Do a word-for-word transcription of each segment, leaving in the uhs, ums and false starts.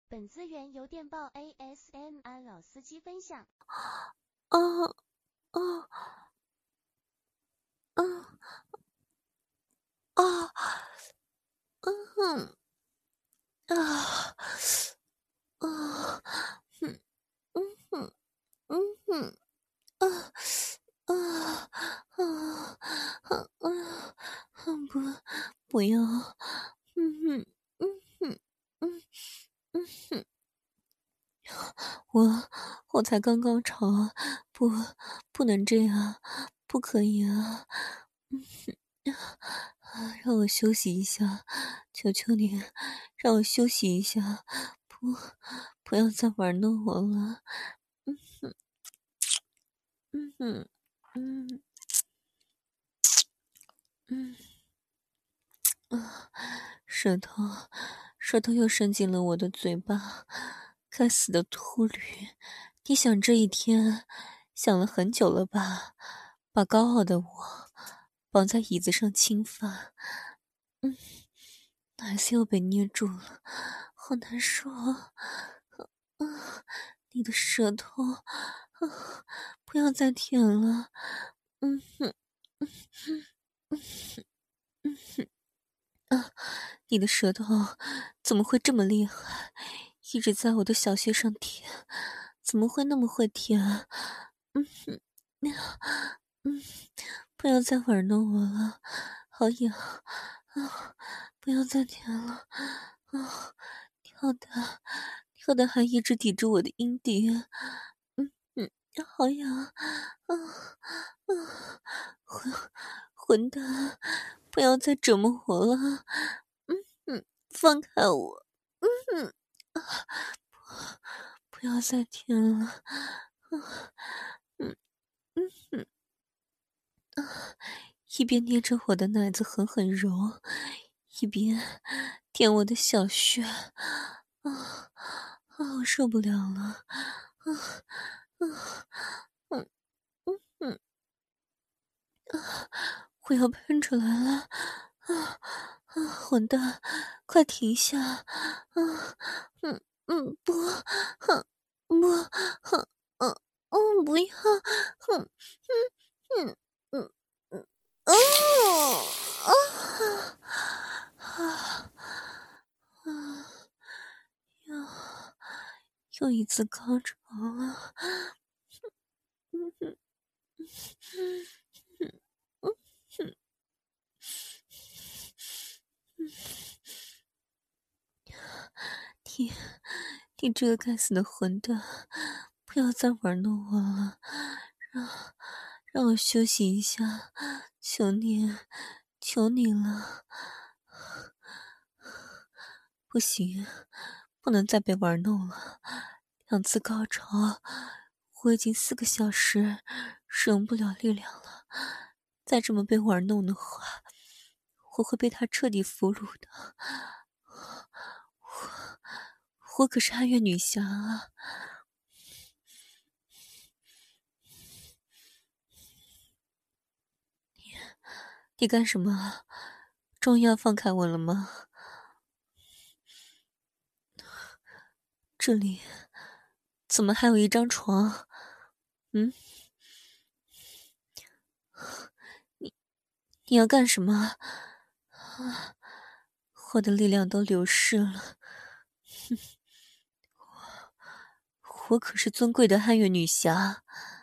本资源由电报 A S M R 老司机分享。 啊啊啊啊嗯啊啊嗯嗯嗯嗯嗯啊啊啊啊啊不不要嗯嗯嗯嗯嗯嗯哼我我才刚高潮，不不能这样，不可以啊！嗯啊，让我休息一下，求求你，让我休息一下，不不要再玩弄我了。嗯哼，嗯哼，嗯嗯啊，舌头舌头又伸进了我的嘴巴，该死的秃驴！你想这一天想了很久了吧？把高傲的我绑在椅子上侵犯，嗯，奶子又被捏住了，好难受啊！啊，你的舌头，啊，不要再舔了，嗯哼，嗯哼，嗯哼，嗯哼，啊，你的舌头怎么会这么厉害？一直在我的小穴上舔，怎么会那么会舔？嗯哼，嗯，不要再玩弄我了，好痒啊！不要再舔了啊！跳的，跳的还一直抵住我的阴蒂，嗯嗯，好痒啊啊！混混蛋，不要再折磨我了，嗯嗯，放开我，嗯嗯啊，不不要再舔了，啊，嗯嗯嗯。啊，一边捏着我的奶子狠狠揉，一边舔我的小穴。啊啊！我受不了了！啊啊！嗯嗯嗯啊！我要喷出来了！啊啊！混蛋，快停下！啊嗯嗯不，哼不，哼嗯嗯不要，哼嗯嗯嗯嗯。哦，啊啊啊！又又一次高潮了，嗯哼，嗯嗯哼，嗯，你你这个该死的混蛋，不要再玩弄我了，让让我休息一下，求你，求你了。不行，不能再被玩弄了。两次高潮，我已经四个小时使用不了力量了。再这么被玩弄的话，我会被他彻底俘虏的。我我可是暗月女侠啊！你你干什么？终于要放开我了吗？这里怎么还有一张床？嗯，你你要干什么？啊，我的力量都流失了。哼，我我可是尊贵的汉月女侠。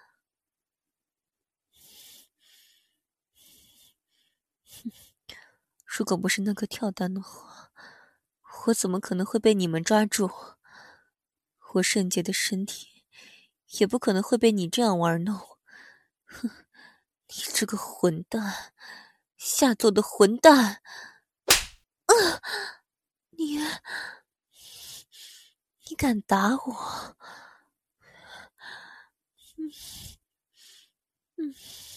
如果不是那颗跳弹的话，我怎么可能会被你们抓住？我圣洁的身体也不可能会被你这样玩弄。哼，你这个混蛋，下作的混蛋！啊，你你敢打我？嗯嗯，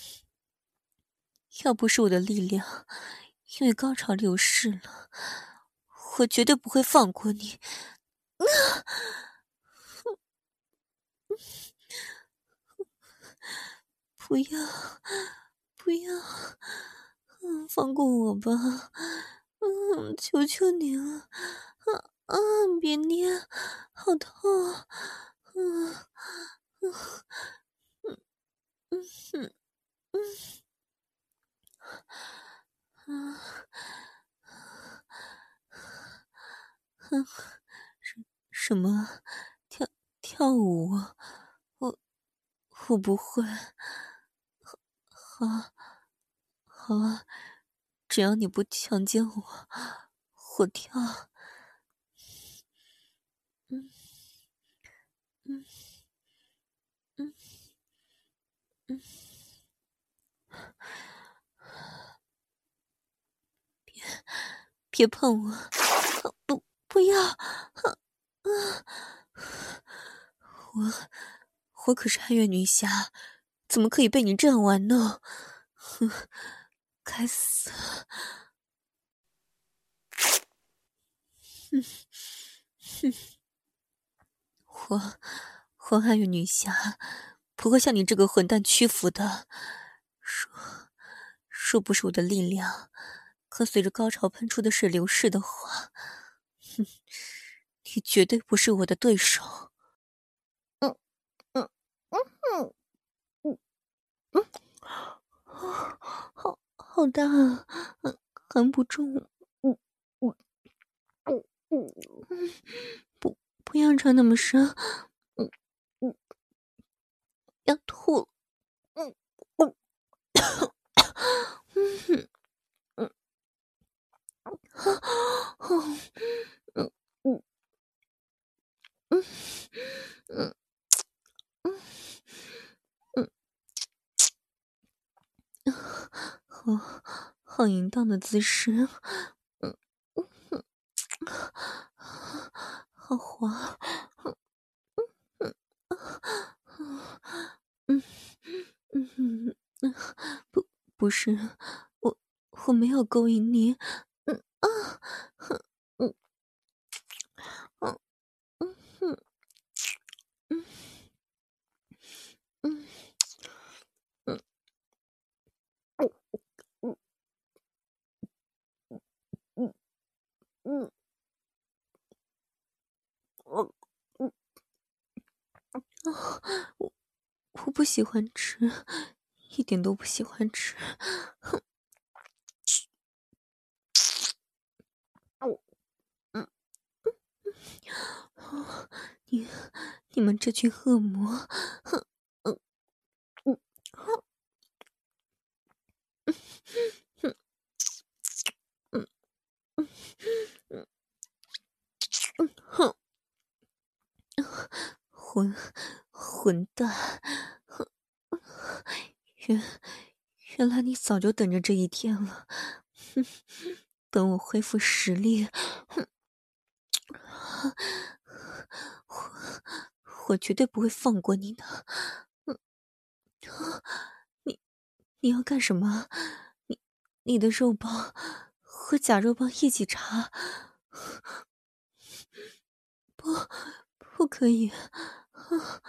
要不是我的力量因为高潮流失了，我绝对不会放过你。啊，不要，不要，嗯，放过我吧，嗯，求求你了， 啊，别捏，好痛！嗯嗯嗯嗯嗯嗯嗯，什什么？跳跳舞？我我不会。好，好啊，只要你不强奸我，我跳。嗯嗯嗯嗯，别碰我！不，不要！啊啊！我我可是汉月女侠，怎么可以被你这样玩弄？哼，该死！哼哼，我我汉月女侠不会向你这个混蛋屈服的。若若不是我的力量可随着高潮喷出的水流逝的话，哼，你绝对不是我的对手。嗯嗯嗯嗯嗯嗯，好好大啊，嗯，含不住。嗯嗯嗯嗯嗯，不不要穿那么深。嗯嗯，要吐了。嗯嗯嗯嗯嗯嗯嗯嗯嗯嗯嗯，好好淫荡的姿势。嗯嗯，好滑。嗯嗯嗯嗯嗯，不不是，我我没有勾引你。嗯啊，嗯嗯嗯嗯嗯嗯嗯嗯嗯嗯嗯嗯啊，我我不喜欢吃，一点都不喜欢吃。哦，嗯哦，你你们这群恶魔！哼，嗯嗯，哼嗯嗯嗯嗯嗯，哼，混混蛋！哼，原原来你早就等着这一天了。哼，等我恢复实力，哼，我我绝对不会放过你的。嗯，你你要干什么？你你的肉棒和假肉棒一起插？不，不可以！啊，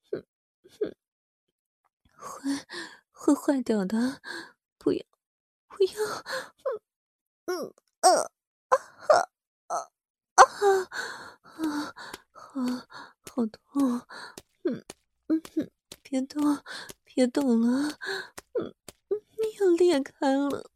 会会坏掉的！不要不要！嗯呃啊啊啊啊！好好痛！嗯嗯哼，别动，别动了！嗯嗯，你要裂开了！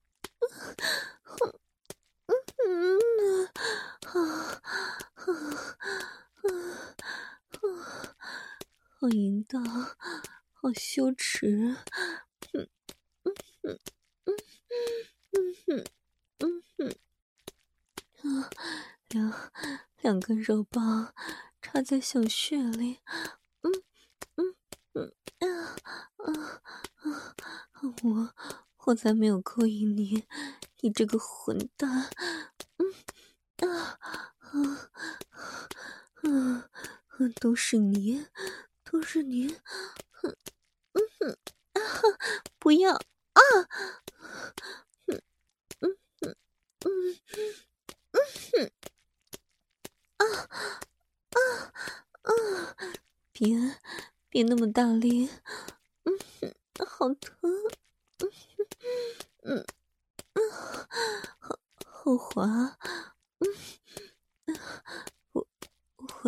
嗯啊啊啊啊！好淫荡，好羞耻！嗯嗯嗯嗯嗯嗯嗯嗯啊，两两根肉棒插在小穴里。嗯嗯嗯啊啊啊！我我才没有勾引你，你这个混蛋！嗯啊啊啊！都是你，都是你！哼嗯哼啊！不要啊！嗯嗯嗯嗯嗯哼啊啊啊！别别那么大力！嗯哼，好疼！嗯嗯嗯，好好滑！嗯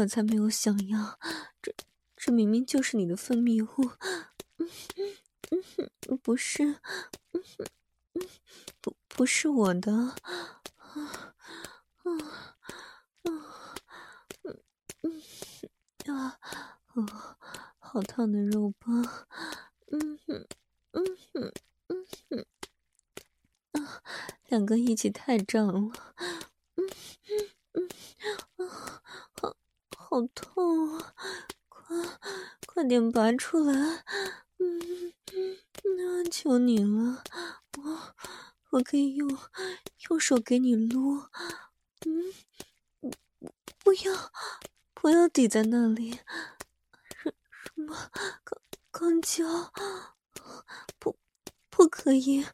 我才没有想要，这这明明就是你的分泌物。嗯嗯嗯，不是，嗯嗯，不不是我的。啊啊啊嗯嗯啊，哦，好烫的肉棒。嗯哼嗯哼嗯哼啊，两个一起太胀了。嗯嗯啊，好好痛啊！快快点拔出来！嗯嗯，求你了，我我可以用用手给你撸。嗯，不要不要抵在那里。什什么钢钢胶？不不可以！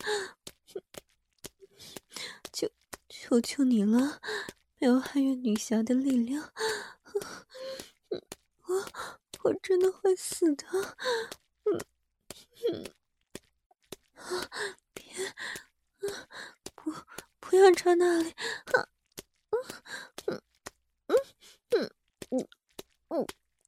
求求求你了，没有汉月女侠的力量，我我真的会死的。嗯嗯啊，别啊，不不要插那里。啊嗯嗯嗯嗯嗯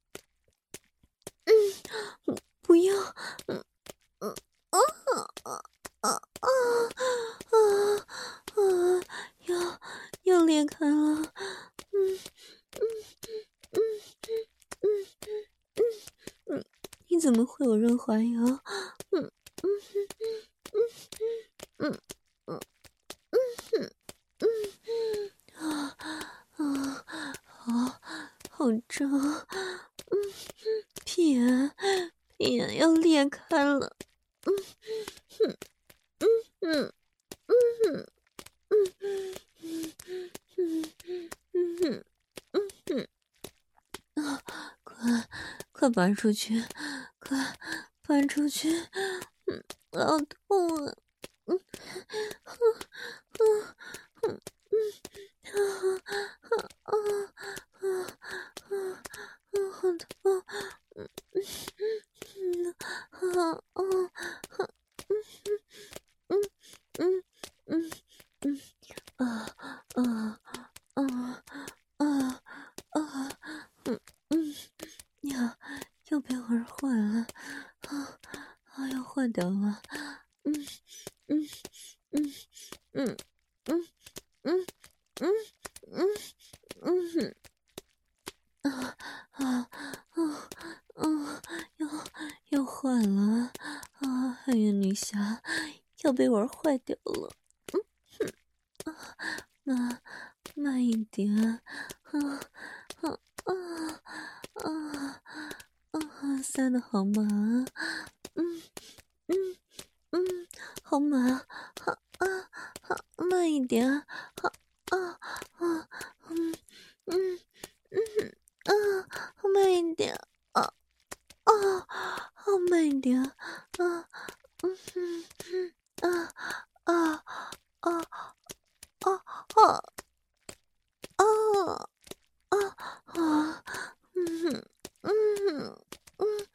嗯，不要。嗯嗯啊啊啊啊啊啊！要要裂开了。嗯嗯嗯嗯嗯嗯，你怎么会有润滑油？嗯嗯嗯嗯嗯嗯嗯啊啊，好好胀。嗯，屁眼屁眼要裂开了。嗯嗯嗯嗯嗯嗯嗯嗯嗯嗯嗯啊，快快搬出去，快搬出去。嗯，好痛啊。嗯嗯嗯嗯嗯啊啊啊啊啊，好痛。嗯嗯啊啊啊嗯嗯嗯嗯啊啊啊啊啊嗯嗯要要被玩坏了。啊啊，要坏掉了。嗯嗯嗯嗯嗯嗯嗯嗯嗯啊啊啊啊！要要坏了啊！汉月女侠要被玩坏掉了。嗯哼啊，慢慢一点。啊啊啊啊啊！塞得好满。嗯嗯嗯，好满。好啊好，慢一点。好啊啊嗯嗯嗯啊，慢一点。啊啊，好慢一点。啊嗯嗯嗯啊啊啊啊啊啊啊啊！嗯嗯嗯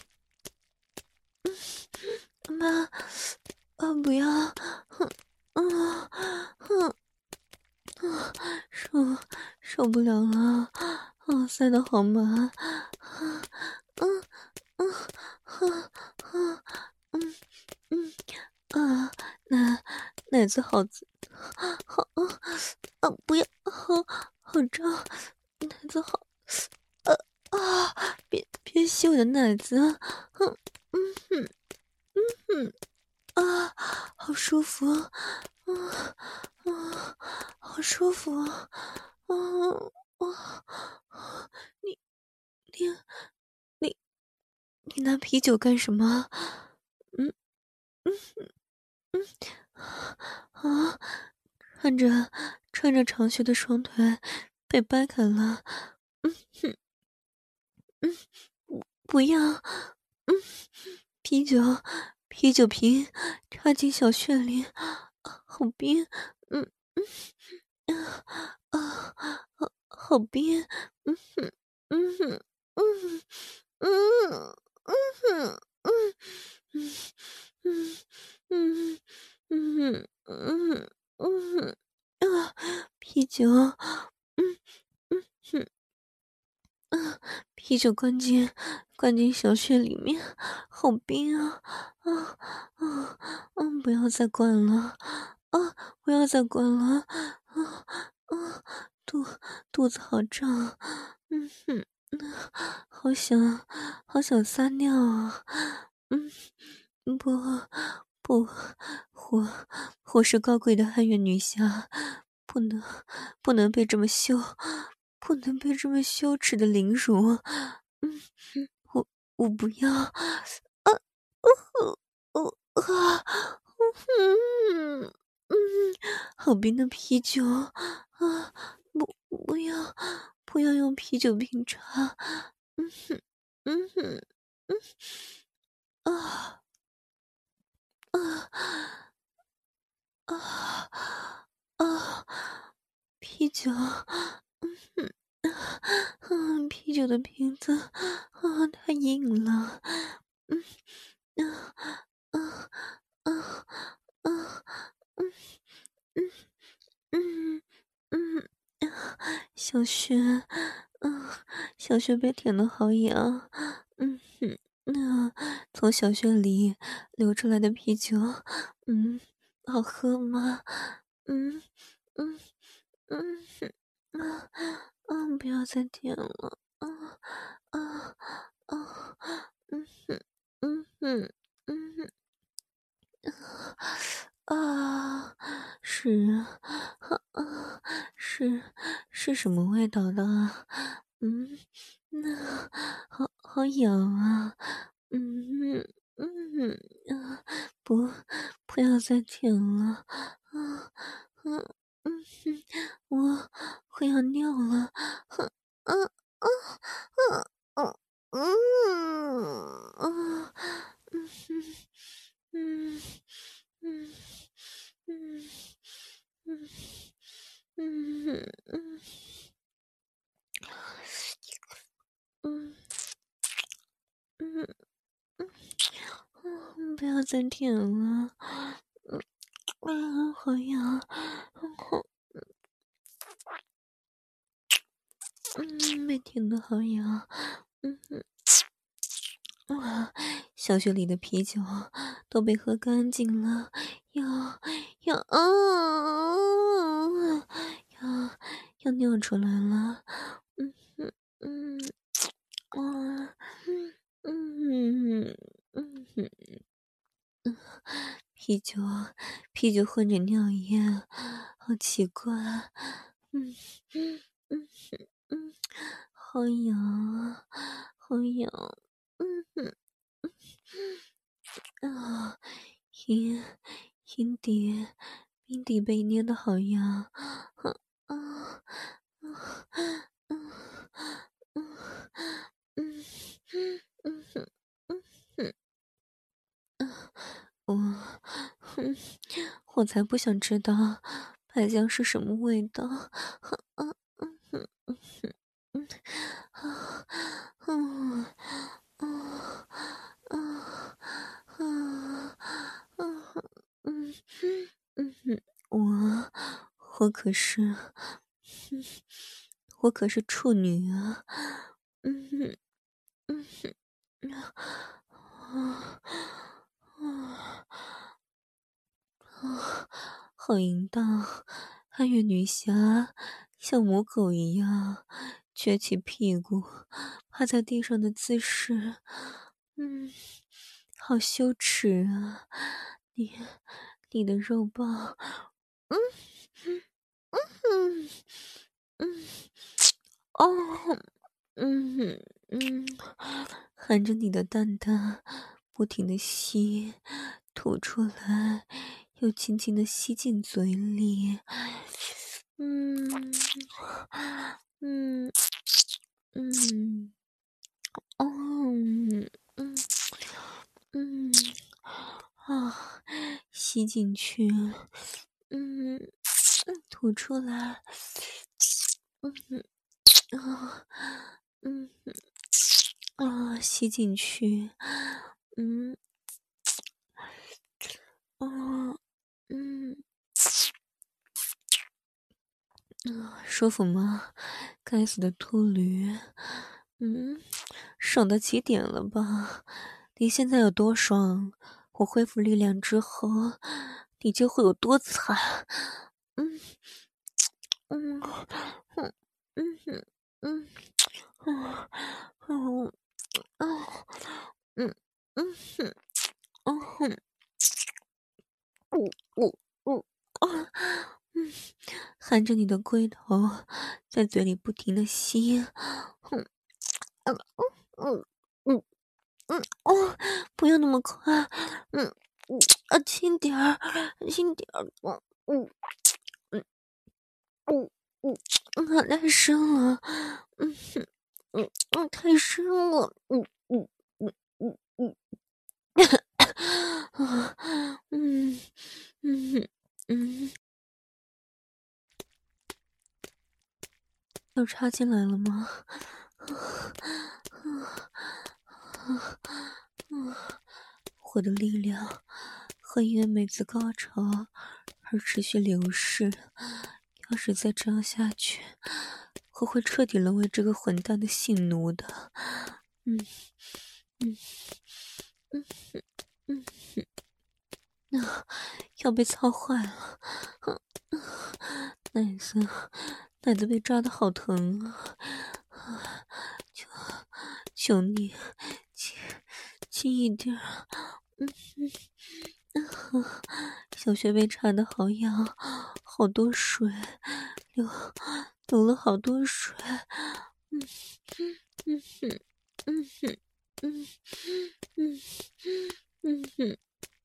嗯，妈啊，不要。哼啊哼啊，受受不了了。啊，塞得好满。啊嗯嗯啊啊嗯嗯啊，奶奶子好滋好啊啊！不要，好好胀，奶子好。呃啊！别别吸我的奶子。嗯嗯哼嗯哼啊，好舒服。啊啊，好舒服。啊啊啊！你你你你拿啤酒干什么？嗯嗯嗯啊！看着穿着长靴的双腿被掰开了。嗯哼嗯，不不要。嗯，啤酒啤酒瓶插进小穴里。啊好冰。嗯嗯啊啊好好冰。嗯哼嗯哼嗯嗯嗯哼嗯嗯嗯嗯嗯嗯啊啤酒。嗯嗯哼啤酒灌进灌进小穴里面，好冰啊！啊啊啊！不要再灌了啊！不要再灌了啊啊！肚肚子好胀，嗯哼，好想好想撒尿啊！嗯，不不，我我是高贵的汉月女侠，不能不能被这么羞，不能被这么羞耻的凌辱。嗯，我我不要啊！哦哦啊！嗯嗯，好冰的啤酒啊！不不要不要用啤酒瓶插！嗯哼嗯哼嗯啊啊啊啊！啤酒，嗯哼，嗯，啤酒的瓶子啊，太硬了，嗯啊啊啊啊，嗯嗯嗯嗯，小雪，嗯，小雪被舔的好痒，嗯哼，那从小穴里流出来的啤酒，嗯，好喝吗？嗯嗯嗯哼啊啊！不要再舔了，啊啊啊！嗯哼嗯哼嗯哼。啊，是啊，啊，是是什么味道的啊？嗯，那好好痒啊，嗯嗯啊，不不要再舔了，啊嗯嗯哼，我我要尿了，啊啊啊啊嗯啊嗯哼嗯。嗯嗯嗯嗯嗯嗯嗯嗯，不要再舔了，嗯啊，好痒，好，嗯，被舔的好痒，嗯嗯啊，小穴里的啤酒都被喝干净了，要要啊，要要尿出来了，嗯嗯嗯啊。嗯嗯嗯嗯，啤酒，啤酒混着尿液，好奇怪。嗯嗯嗯嗯，好痒啊，好痒。嗯嗯嗯啊，阴阴蒂阴蒂被捏的好痒。啊啊啊啊嗯嗯嗯嗯嗯。我，哼，我才不想知道白酱是什么味道。嗯嗯嗯嗯嗯啊嗯啊啊啊啊嗯嗯嗯，我我可是，嗯，我可是处女啊！嗯哼嗯哼啊啊！啊，好淫荡！暗月女侠像母狗一样撅起屁股，趴在地上的姿势，嗯，好羞耻啊！你，你的肉棒，嗯嗯嗯哦，嗯嗯，含着你的蛋蛋，不停的吸，吐出来，又轻轻的吸进嘴里，嗯嗯嗯哦嗯嗯啊，吸进去，嗯吐出来，嗯啊嗯啊，吸进去，嗯啊嗯啊，舒服吗？该死的秃驴！嗯爽到极点了吧？你现在有多爽，我恢复力量之后，你就会有多惨。嗯嗯嗯嗯嗯嗯嗯嗯嗯嗯哼嗯哼嗯嗯嗯啊嗯，含着你的龟头在嘴里不停的吸，嗯嗯嗯嗯嗯哦，不要那么快，嗯嗯啊，轻点儿，轻点儿，嗯嗯嗯嗯嗯嗯，太深了，嗯哼嗯嗯，太深了，嗯嗯嗯嗯嗯啊嗯嗯嗯，要插进来了吗？我的力量会因为每次高潮而持续流逝。要是再这样下去，我会彻底沦为这个混蛋的性奴的。嗯嗯嗯嗯嗯，啊，要被操坏了。嗯，奶子，奶子被抓的好疼啊！啊，求求你，轻轻一点儿。嗯嗯，啊，小穴被插的好痒，好多水，流流了好多水。嗯嗯嗯嗯嗯嗯嗯嗯嗯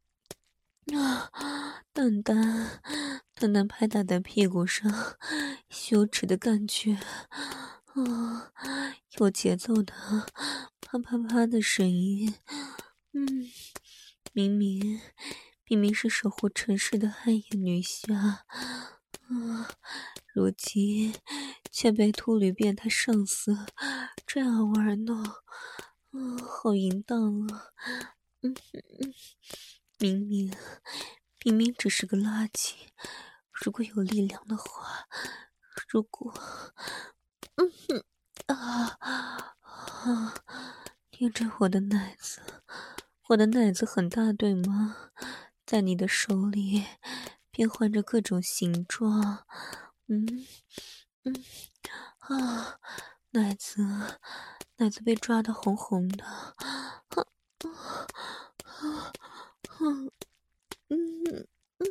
啊，蛋蛋蛋蛋拍打在屁股上，羞耻的感觉啊，有节奏的啪啪啪的声音。嗯，明明明明是守护城市的暗夜女侠，啊，如今却被秃驴变态上司这样玩弄，啊，好淫荡啊！嗯嗯，明明明明只是个垃圾，如果有力量的话，如果嗯哼啊啊，捏着我的奶子，我的奶子很大，对吗？在你的手里变换着各种形状，嗯嗯啊，奶子奶子被抓得红红的，啊啊啊嗯嗯嗯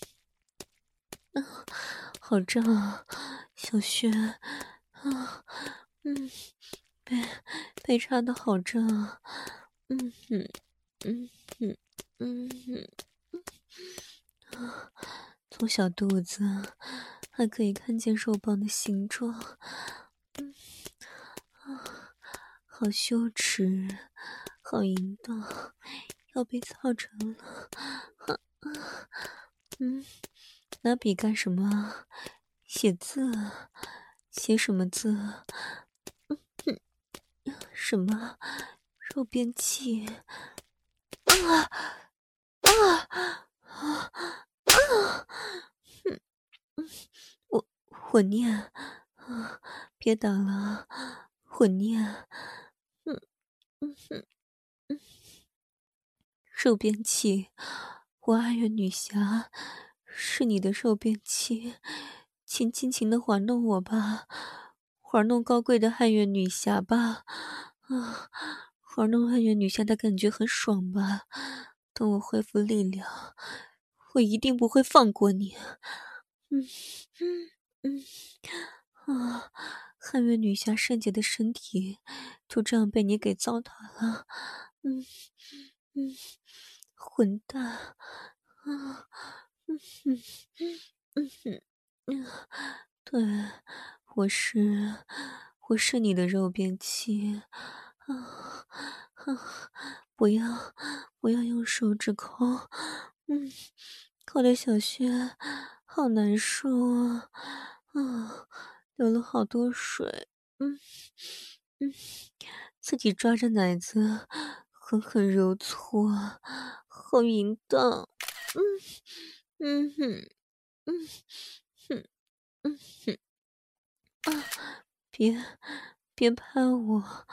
啊，好胀啊，小轩啊，嗯，被被插的好胀啊，嗯哼，嗯哼，嗯哼，啊，从小肚子还可以看见肉棒的形状，嗯啊，好羞耻，好淫荡，要被操成了，啊啊，嗯，拿笔干什么？写字？写什么字？嗯哼，什么？肉便器？啊啊啊啊！嗯嗯，我我念啊，别打了，我念。嗯嗯哼嗯，肉便器，我爱愿女侠是你的肉便器，请尽情的玩弄我吧，玩弄高贵的汉月女侠吧，啊，玩弄汉月女侠的感觉很爽吧？等我恢复力量，我一定不会放过你。嗯嗯嗯啊，汉月女侠圣洁的身体就这样被你给糟蹋了。嗯嗯，混蛋！啊，嗯哼嗯哼嗯，对，我是我是你的肉便器啊啊！不要不要用手指抠，嗯，抠的小穴好难受啊啊，流了好多水，嗯嗯，自己抓着奶子狠狠揉搓，好淫荡，嗯嗯哼嗯哼嗯哼啊！别别拍我，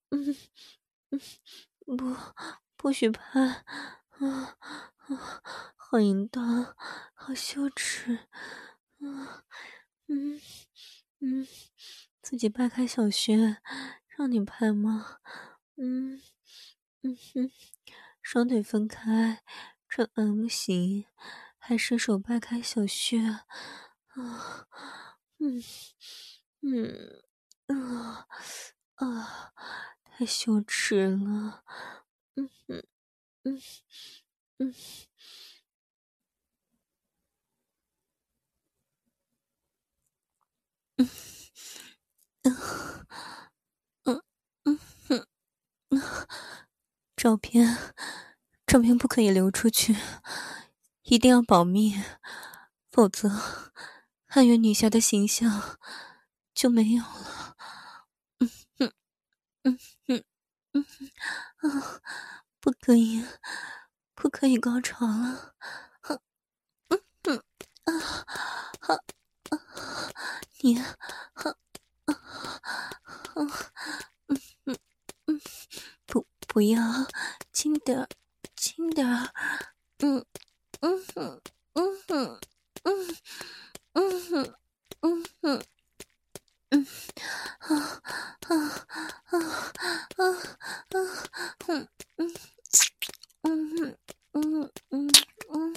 嗯嗯，不，不许拍，啊啊，好淫荡，好羞耻，啊，嗯嗯，自己掰开小穴，让你拍吗？嗯嗯哼，双腿分开，呈 M 型，还伸手掰开小穴，啊，嗯嗯啊啊，太羞耻了，嗯嗯嗯嗯嗯嗯嗯嗯嗯，照片，照片不可以流出去，一定要保密，否则汉源女侠的形象就没有了。嗯嗯嗯嗯嗯啊，不可以，不可以高潮了。嗯啊啊啊！你啊啊啊！嗯嗯嗯，不不要，轻点儿，轻点儿。嗯嗯哼嗯哼嗯嗯哼嗯哼嗯啊啊啊啊啊！嗯嗯嗯哼嗯嗯嗯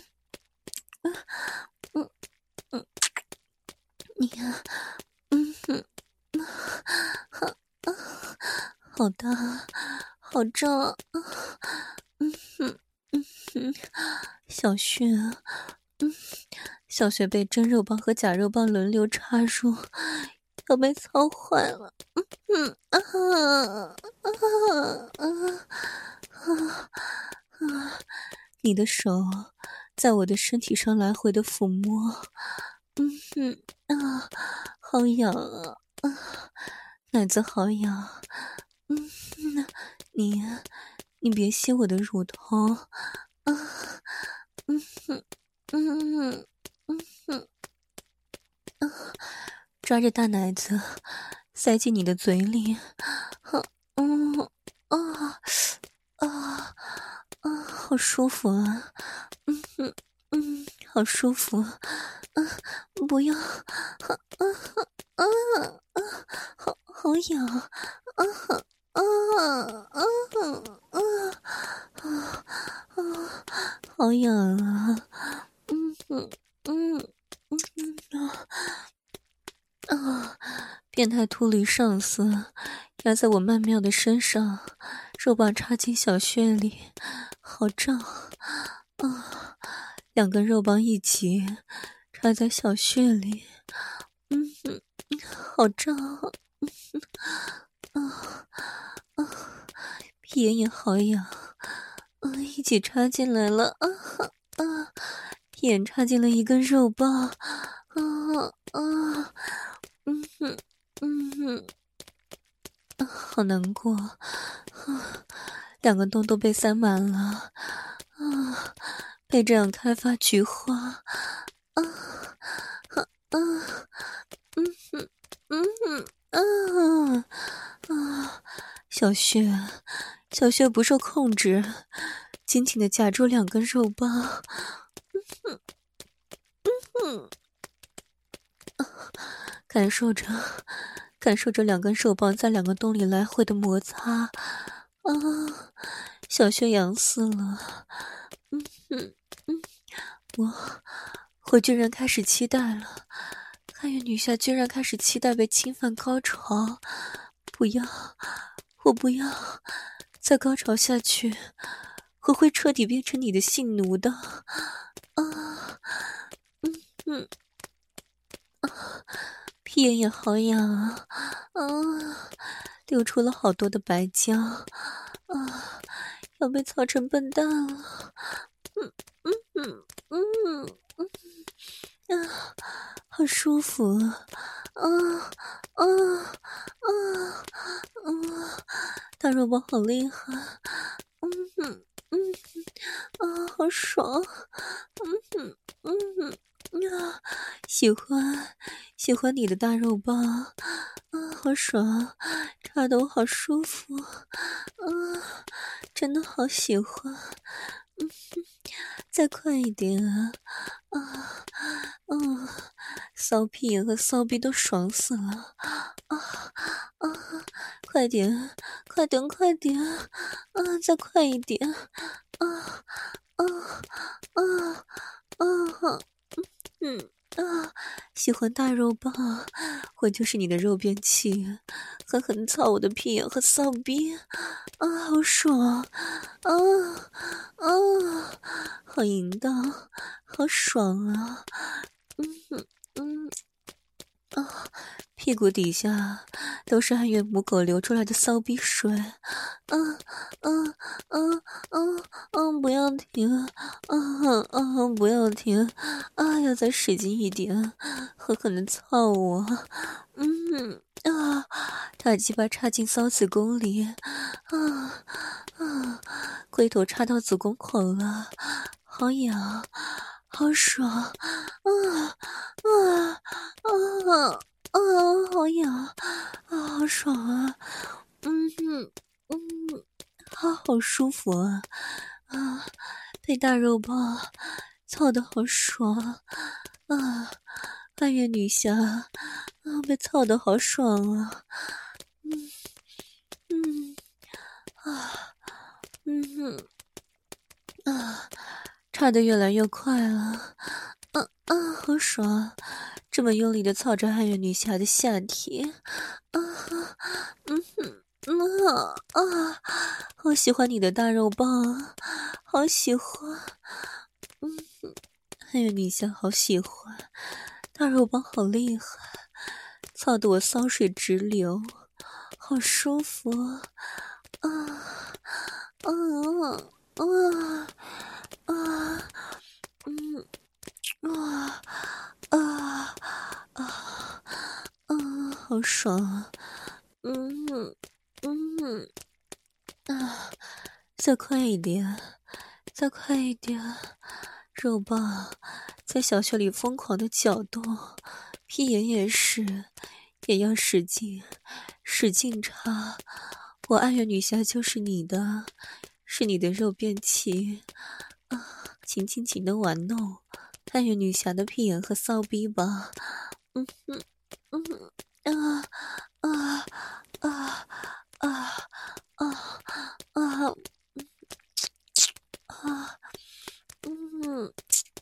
嗯嗯，你啊，嗯哼。好，好大，好胀，嗯哼，嗯哼，小穴，嗯，小穴被真肉棒和假肉棒轮流插入，要被操坏了，嗯啊啊啊啊啊！你的手在我的身体上来回的抚摸，嗯哼啊，好痒啊！啊，奶子好痒，嗯，你你别吸我的乳头，啊，嗯哼，嗯哼，嗯哼，啊，抓着大奶子塞进你的嘴里，好，嗯，啊，啊，啊，好舒服啊，嗯哼，嗯，好舒服，啊，不要，啊啊啊啊，好好痒，啊啊啊啊啊啊，好痒啊，嗯哼，嗯嗯啊啊，变态秃驴上司压在我曼妙的身上，肉棒插进小穴里，好胀啊！两根肉棒一起插在小穴里，嗯哼，好胀啊啊！屁眼也好痒，啊，一起插进来了啊啊！屁眼插进了一根肉棒，啊啊！嗯哼，嗯哼。好难过，啊，两个洞都被塞满了，啊，被这样开发菊花，啊啊啊，嗯哼，嗯哼，啊啊，小穴，小穴不受控制，紧紧的夹住两根肉棒，嗯哼，嗯哼，感受着。感受着两根手棒在两个洞里来回的摩擦，啊，小穴痒死了，嗯嗯嗯，我我居然开始期待了，汉月女侠居然开始期待被侵犯高潮，不要，我不要，再高潮下去，我会彻底变成你的性奴的，啊，嗯嗯。屁眼也好痒啊，啊，流出了好多的白浆，啊，要被操成笨蛋了，嗯嗯嗯嗯嗯，啊，好舒服啊，啊啊啊啊，大肉包好厉害，嗯哼嗯哼，啊，好爽，嗯哼嗯哼。啊，喜欢，喜欢你的大肉棒，啊，好爽，插得我好舒服， 啊，真的好喜欢，嗯，再快一点啊！啊啊，骚屁眼和骚逼都爽死了！啊啊，快点，快点，快点！啊，再快一点！啊啊啊啊！嗯。啊，喜欢大肉棒，我就是你的肉便器，狠狠操我的屁眼和骚逼，啊，好爽，啊啊，好淫荡，好爽啊，嗯嗯啊，屁股底下都是暗月母狗流出来的骚逼水，啊啊啊啊啊！不要停，啊啊！不要停，啊！要再使劲一点，狠狠的操我，嗯啊！大鸡巴插进骚子宫里，啊啊！龟头插到子宫口了，好痒，好爽，啊啊啊！啊，好痒，啊，好爽啊，嗯嗯嗯，啊，好舒服啊，啊，被大肉棒操得好爽啊，暗月女侠啊，被操得好爽啊，嗯嗯啊嗯啊，插得越来越快了，啊啊，好爽！这么用力的操着暗月女侠的下体，啊，嗯哼，嗯啊啊，好喜欢你的大肉棒，好喜欢，嗯哼，暗月女侠好喜欢，大肉棒好厉害，操得我骚水直流，好舒服，啊啊啊啊，嗯啊啊啊！啊，好爽啊！嗯嗯啊，再快一点，再快一点！肉棒在小穴里疯狂的搅动，屁眼也是，也要使劲，使劲插。我暗月女侠就是你的，是你的肉便器啊，请尽情的玩弄暗月女侠的屁眼和骚逼吧！嗯嗯嗯。啊啊啊啊啊啊啊！嗯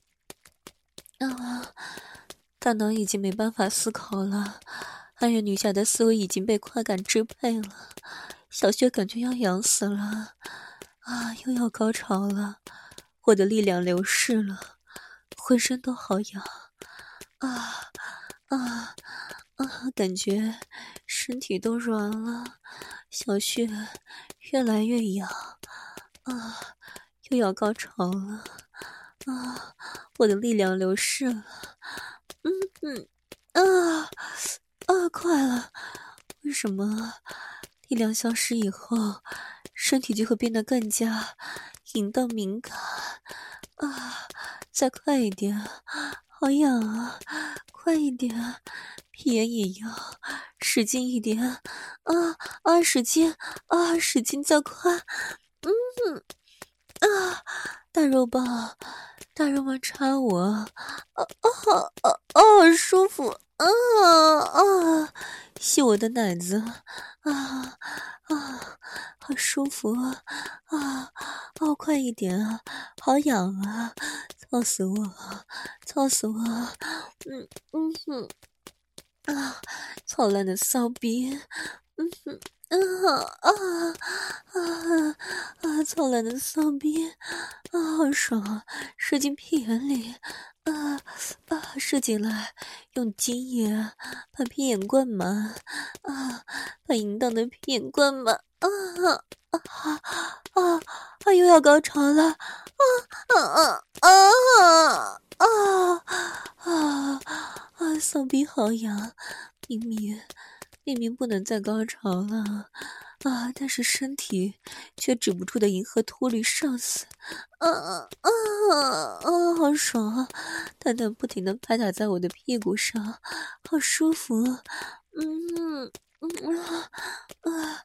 啊，大脑已经没办法思考了，暗月女侠的思维已经被快感支配了，小穴感觉要痒死了啊，又要高潮了，我的力量流逝了，浑身都好痒啊啊啊！感觉身体都软了，小穴越来越痒啊，又要高潮了啊！我的力量流逝了，嗯嗯啊啊！快了，为什么力量消失以后，身体就会变得更加淫荡敏感啊？再快一点，好痒啊！快一点，屁眼也要，使劲一点，啊啊，使劲啊，使劲再快，嗯啊，大肉棒，大肉棒插我，啊啊啊啊，好舒服，啊啊，吸我的奶子，啊啊，好舒服啊啊，哦，快一点啊，好痒啊，操死我，操死我，嗯嗯哼。啊，操烂的骚逼！嗯哼，啊啊啊啊！操烂的骚逼！啊，好爽啊！射进屁眼里！啊啊！射进来，用精液把屁眼灌满！啊，把淫荡的屁眼灌满！啊啊啊啊！啊，又要高潮了！啊啊啊啊啊啊啊！骚逼好痒！明明明明不能再高潮了啊，但是身体却止不住的迎合秃驴上司，啊啊啊啊！好爽啊！蛋蛋不停的拍打在我的屁股上，好舒服，嗯嗯啊啊！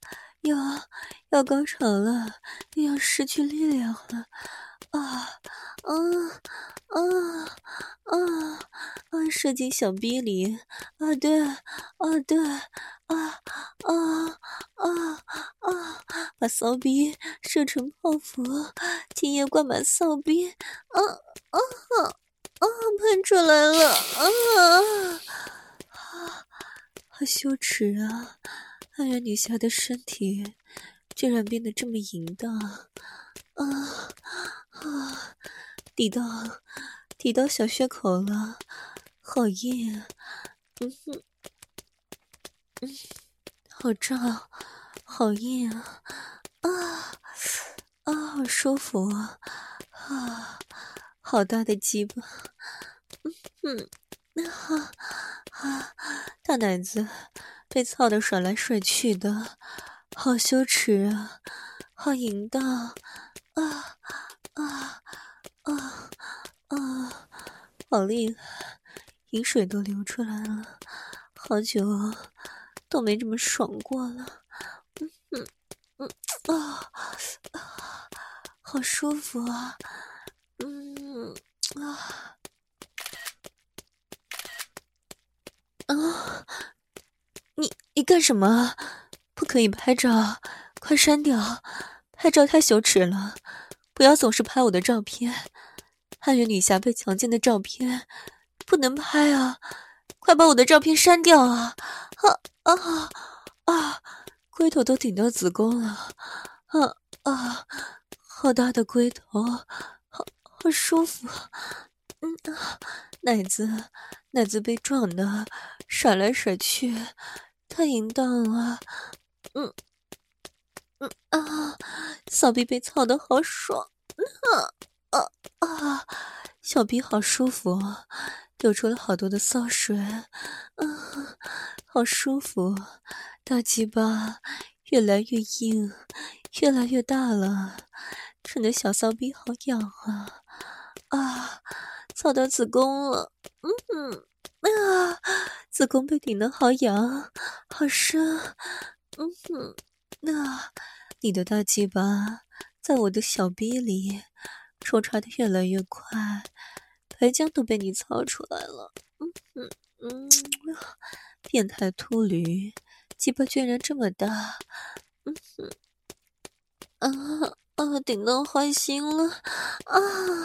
要要高潮了，要失去力量了，啊啊啊啊啊！射进小逼里，啊对，啊对，啊啊啊啊！把骚逼射成泡芙，精液灌满骚逼，啊啊啊！喷出来了，啊啊！好羞耻啊！暗月女侠的身体居然变得这么淫荡，啊啊！抵到抵到小穴口了，好硬，嗯哼，嗯，好胀，好硬啊！啊啊，好舒服啊！啊，好大的鸡巴，嗯嗯，啊啊，大奶子被操得甩来甩去的，好羞耻啊！好淫荡啊啊啊啊！好厉害，饮水都流出来了，好久都没这么爽过了。嗯嗯嗯啊啊，好舒服啊！嗯啊啊！你你干什么？不可以拍照，快删掉！拍照太羞耻了，不要总是拍我的照片。暗月女侠被强奸的照片不能拍啊！快把我的照片删掉啊！啊啊啊！龟头都顶到子宫了，啊啊！好大的龟头，好好舒服。嗯啊，奶子奶子被撞的甩来甩去，太淫荡了。嗯嗯啊，小臂被操得好爽，啊啊啊！小臂好舒服，流出了好多的骚水，啊，好舒服，大鸡巴越来越硬，越来越大了，撑得小骚逼好痒啊！啊，操到子宫了，嗯啊，子宫被顶得好痒，好深，嗯哼，那、你的大鸡巴在我的小逼里抽插的越来越快，白浆都被你操出来了，嗯哼嗯，变态秃驴，鸡巴居然这么大，嗯哼，啊啊，顶到花心了，啊，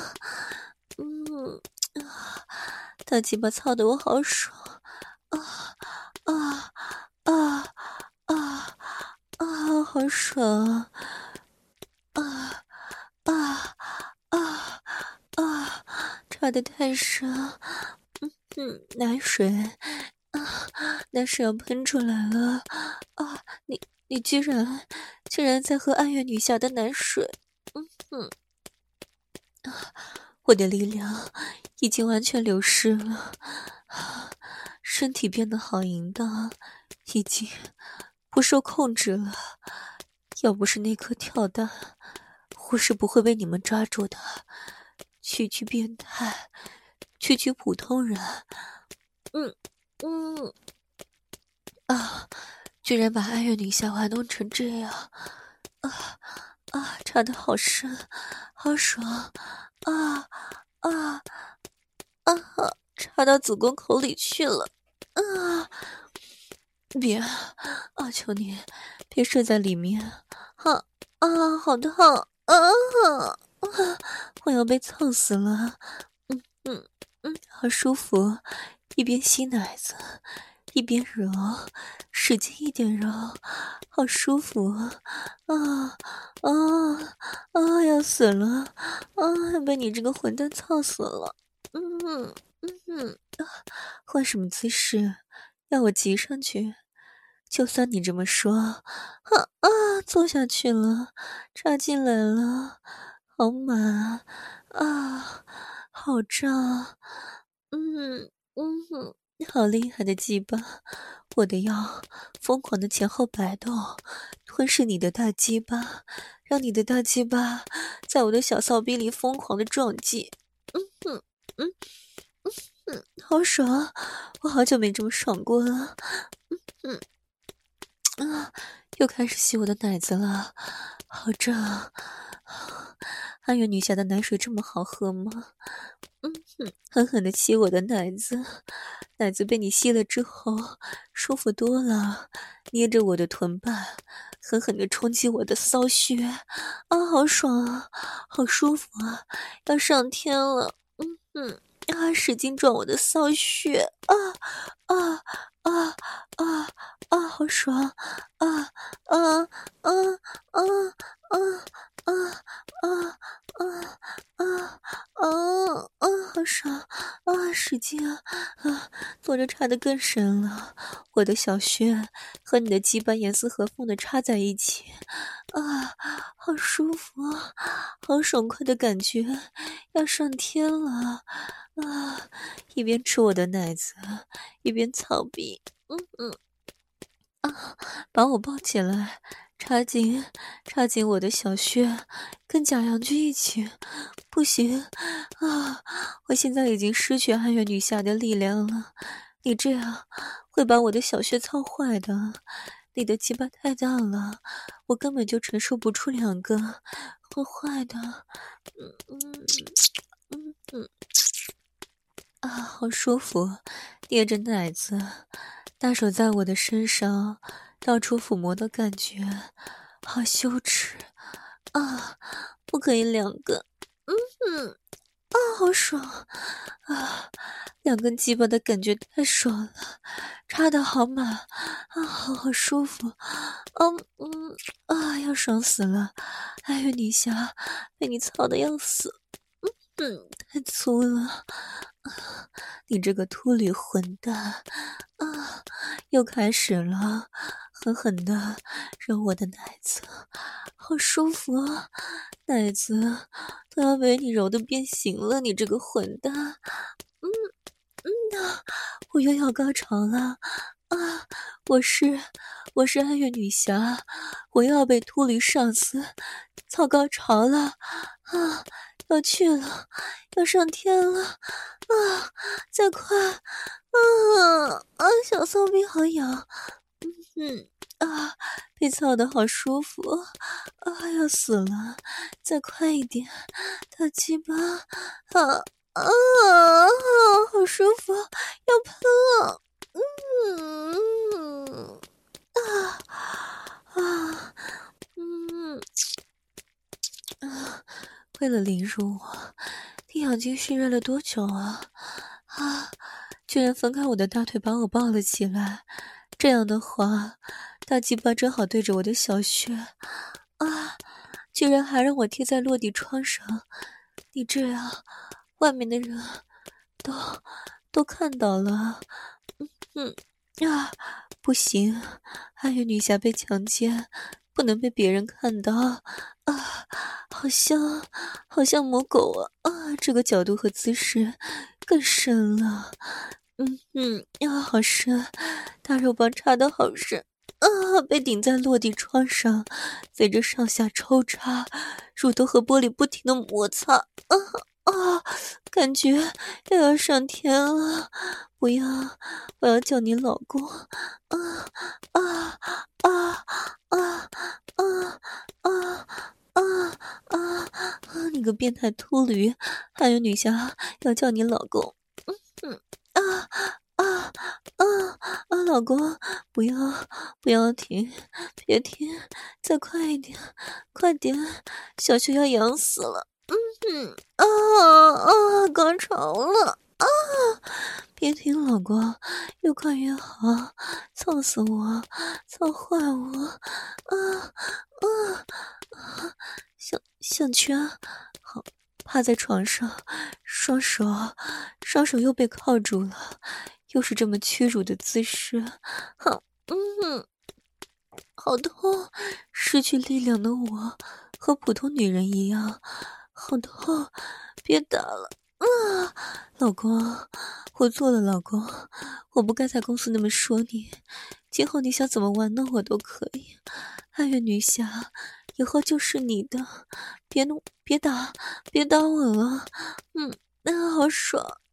嗯啊，大鸡巴操的我好爽，啊啊啊啊啊，好爽，啊啊啊啊，插的太深，嗯嗯，奶水，啊，奶水要喷出来了，啊，你你居然居然在喝暗月女侠的奶水，嗯嗯，啊，我的力量已经完全流失了，啊，身体变得好淫荡，已经不受控制了。要不是那颗跳蛋，我是不会被你们抓住的。区区变态，区区普通人，嗯嗯啊，居然把暗月女侠玩弄成这样，啊啊，插得好深，好爽，啊啊啊，插到子宫口里去了，啊！别啊！求你别射在里面！啊啊！好痛！啊啊！我要被操死了！嗯嗯嗯，好舒服！一边吸奶子，一边揉，使劲一点揉，好舒服！啊啊啊！要死了！啊！被你这个混蛋操死了！嗯嗯嗯，换什么姿势？要我骑上去？就算你这么说，啊啊，坐下去了，插进来了，好满啊，好胀，嗯嗯，好厉害的鸡巴，我的腰疯狂的前后摆动，吞噬你的大鸡巴，让你的大鸡巴在我的小骚逼里疯狂的撞击，嗯哼嗯嗯嗯，好爽，我好久没这么爽过了，嗯嗯。啊！ 又开始吸我的奶子了，好胀！安源女侠的奶水这么好喝吗？嗯哼，狠狠地吸我的奶子，奶子被你吸了之后，舒服多了。捏着我的臀瓣，狠狠地冲击我的骚穴，啊，好爽啊，好舒服啊，要上天了！嗯哼，啊，使劲撞我的骚穴，啊啊啊啊啊，好爽！啊啊啊啊啊啊啊啊啊啊啊，好爽啊！使劲啊啊！坐着插得更深了，我的小穴和你的鸡巴严丝合缝的插在一起，啊，好舒服啊，好爽快的感觉，要上天了啊！一边吃我的奶子，一边操逼，嗯嗯。啊！把我抱起来，插进插进我的小穴，跟假阳具一起。不行啊！我现在已经失去安源女侠的力量了，你这样会把我的小穴操坏的。你的鸡巴太大了，我根本就承受不出两个，会坏的。嗯嗯嗯嗯。啊，好舒服，捏着奶子，大手在我的身上到处抚摸的感觉，好羞耻啊！不可以两个，嗯哼，啊，好爽啊！两根鸡巴的感觉太爽了，插得好满啊，好好舒服，嗯嗯啊，要爽死了！哎呦，女侠，被你操的要死，嗯，太粗了。你这个秃驴混蛋啊！又开始了，狠狠的揉我的奶子，好舒服啊！奶子都要被你揉得变形了，你这个混蛋！嗯嗯呐，我又要高潮了啊！我是我是安月女侠，我又要被秃驴上司操高潮了啊！要去了，要上天了啊！再快啊啊！小骚逼好痒，嗯嗯啊，被操的好舒服啊！要死了，再快一点，大鸡巴啊啊！好舒服，要喷了，嗯啊啊嗯啊！为了凌辱我，你养精蓄锐了多久啊？啊！居然分开我的大腿把我抱了起来，这样的话，大鸡巴正好对着我的小穴啊！居然还让我贴在落地窗上，你这样，外面的人都都看到了。嗯嗯啊，不行，暗月女侠被强奸，不能被别人看到啊！好像好像母狗啊！啊，这个角度和姿势更深了。嗯嗯，啊，好深，大肉棒插得好深啊！被顶在落地窗上，随着上下抽插，乳头和玻璃不停的摩擦，啊啊，感觉又要上天了！不要，我要叫你老公！啊啊啊啊啊啊啊啊！你个变态秃驴，还有女侠要叫你老公！嗯嗯啊啊啊啊！老公，不要不要停，别停，再快一点，快点，小熊要痒死了！嗯啊啊！高潮了啊！别停，老公，越快越好，操死我，操坏我！啊啊啊！小小圈，好，趴在床上，双手双手又被铐住了，又是这么屈辱的姿势，好，嗯，好痛！失去力量的我，和普通女人一样，好痛！别打了啊，老公，我错了，老公，我不该在公司那么说你，今后你想怎么玩弄我都可以，暗月女侠。以后就是你的，别弄，别打，别打我了，嗯，那、啊、好爽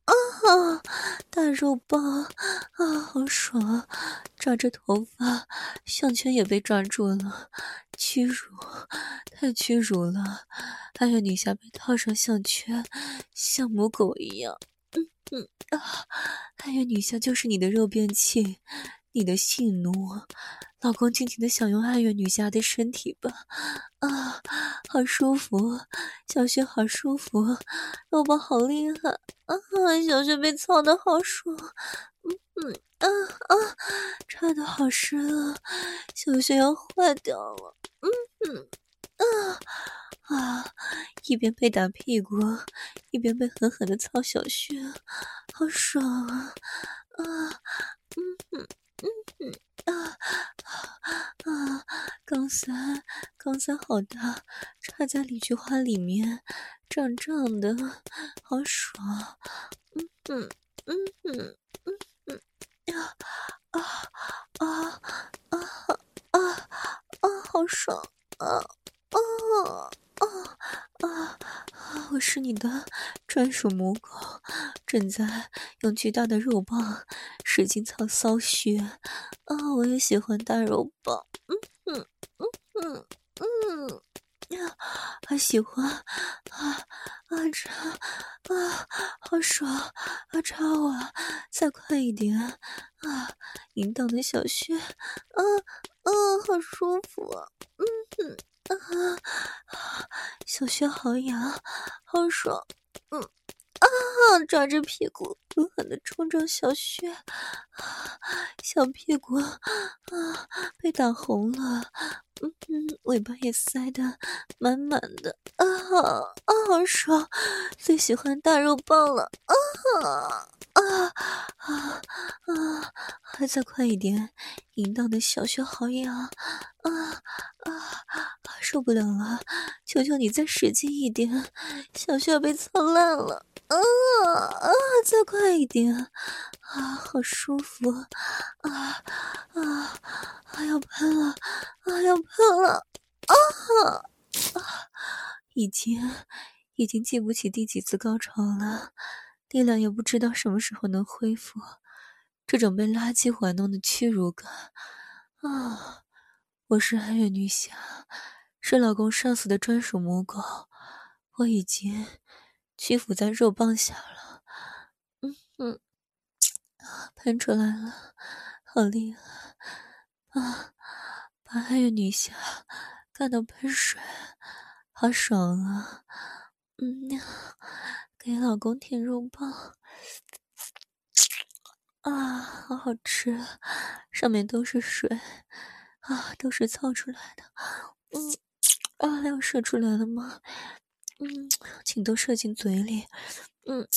啊，大肉棒啊，好爽啊！抓着头发，项圈也被抓住了，屈辱，太屈辱了！还有女侠被套上项圈，像母狗一样。嗯嗯啊，还有女侠就是你的肉便器，你的性奴。老公，尽情的享用爱乐女侠的身体吧！啊，好舒服，小穴好舒服，肉棒好厉害啊！小穴被操的好爽，嗯嗯啊啊，插的好深啊，小穴要坏掉了，嗯嗯啊啊！一边被打屁股，一边被狠狠的操小穴，好爽啊！啊，嗯嗯嗯嗯啊啊！钢塞，钢塞好大，插在李菊花里面，胀胀的，好爽！嗯嗯嗯嗯嗯嗯啊啊啊啊啊啊！好爽啊啊啊啊！啊！我是你的专属母狗，正在用巨大的肉棒使劲操骚穴啊！我也喜欢大肉棒，嗯嗯嗯嗯嗯呀，还喜欢啊啊插啊，好爽啊！插我，再快一点啊！淫荡的小穴，啊啊，好舒服啊！嗯嗯啊啊，小穴好痒，好爽，嗯。啊！抓着屁股狠狠地冲撞小穴，啊，小屁股啊被打红了，嗯嗯，尾巴也塞得满满的，啊啊，好爽！最喜欢大肉棒了，啊啊啊啊！还再快一点，淫荡的小穴好痒，啊啊啊！受不了了，求求你再使劲一点，小穴要被操烂了。啊啊！再快一点啊！好舒服啊啊！啊要喷了啊要喷了啊啊！已经已经记不起第几次高潮了，力量也不知道什么时候能恢复。这种被垃圾玩弄的屈辱感啊！我是爱乐女侠，是老公上司的专属母狗，我已经屈服在肉棒下了。嗯嗯，喷出来了，好厉害啊！把爱乐女侠干到喷水，好爽啊！嗯呀，给老公舔肉棒啊，好好吃，上面都是水啊，都是操出来的。嗯啊，要射出来了吗？嗯，请都射进嘴里。嗯，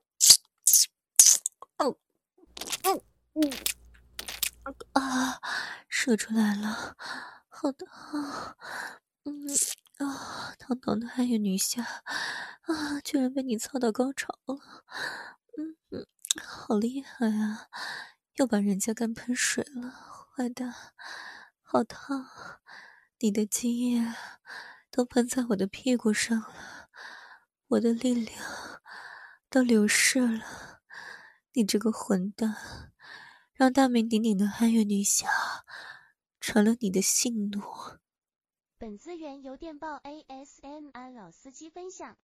哦，嗯嗯啊，射出来了，好的啊，嗯啊，堂堂的爱乐女侠啊，居然被你操到高潮了，嗯嗯，好厉害啊，又把人家干喷水了，坏蛋，好烫，你的精液都喷在我的屁股上了，我的力量都流失了，你这个混蛋！让大名鼎鼎的爱乐女侠成了你的性奴。 本资源由电报 A S M R 老司机分享。